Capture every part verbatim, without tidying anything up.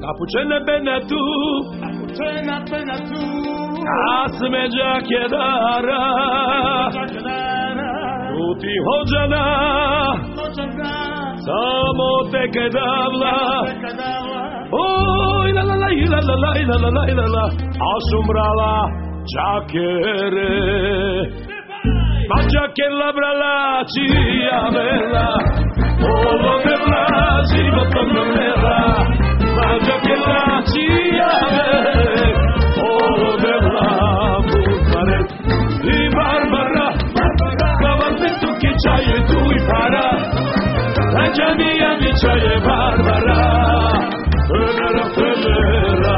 Capucene bene tu, Capucene bene tu, Asme Giachiedara, Tuti Hođana, Samo te kedavla, Oj la la la la la la la la la la, Asumbrala Giacchiere, Ma Giacchella brala Ciavella, Olo della Sivoto Nera, Ma Giacchella Ciavella, Olo della Buffare, Di Barbara, Cavalletto che c'hai e tu impara, La già mia mi c'hai e Barbara, Tenera Tenera,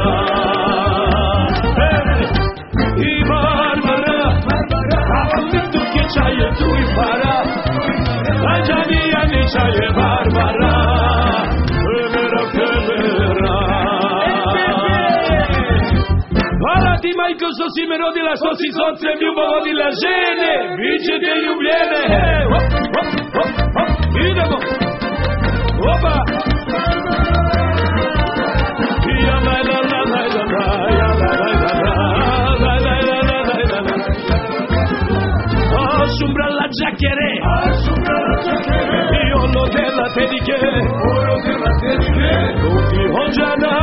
Di Barbara, Cavalletto che c'hai e tu impara, La già mia mi c'hai e Barbara, Tenera Tenera. Hvala ti majko što si me rodila, što si soncem ljubovodila žene, biće te ljubljene. Hop, hop, hop, hop, idemo. Opa. Ja la la la la la la, ja la la la la, la la la la la la. Assumbra la Giacchiere, assumbra la Giacchiere, io lo della tediche, oro della tediche, tutti Hođana.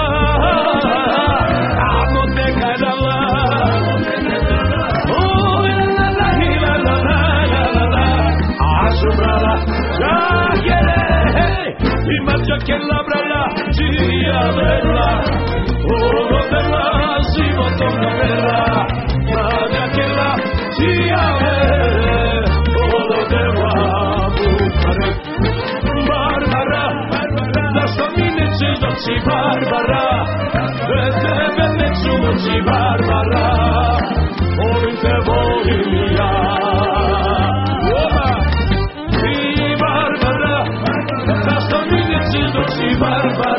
Giacchella bralla, Ciavella, Oro della Sivoto Nera, Ma Giacchella Ciavella, Oro della Buffare, Barbara, La stamine ci doci Barbara, Vete bene ci doci Barbara, Ori te voglia. Barbara